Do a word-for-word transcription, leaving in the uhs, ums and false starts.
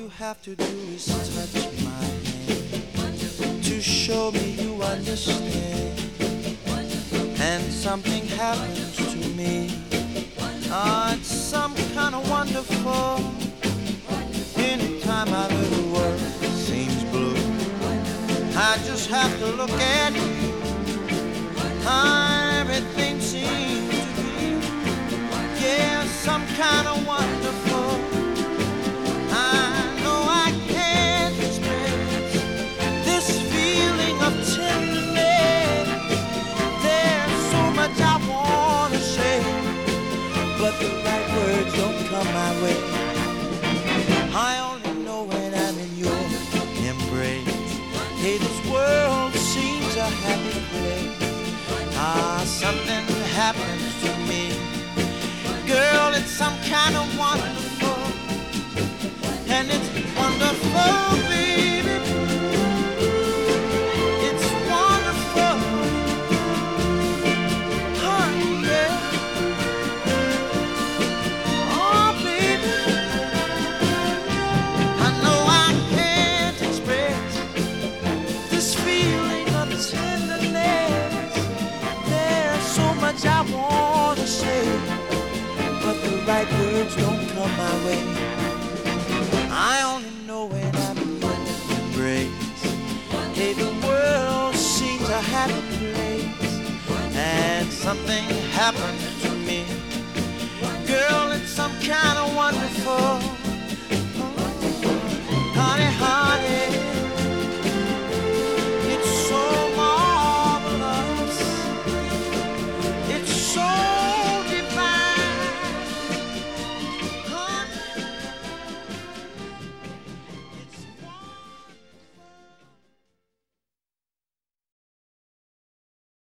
you have to do is touch my hand to show me you understand. And something happens to me. Ah, it's some kind of wonderful. Anytime my little world seems blue, I just have to look at you. Ah, everything seems to be, yeah, some kind of wonderful. I know I can't express this feeling of tenderness. There's so much I want to say, but the right words don't come my way. I only know when I'm in your embrace. Hey, this world seems a happy place. Ah, something happens to me. Girl, it's some kind of wonderful. And it's wonderful, baby. It's wonderful. Honey, yeah. Oh, baby. I know I can't express this feeling of tenderness. There's so much I want to say, but the right words don't come my way. I only know when I'm in your embrace. Hey, the world seems a happy place, and something happens to me. Girl, it's some kind of wonderful.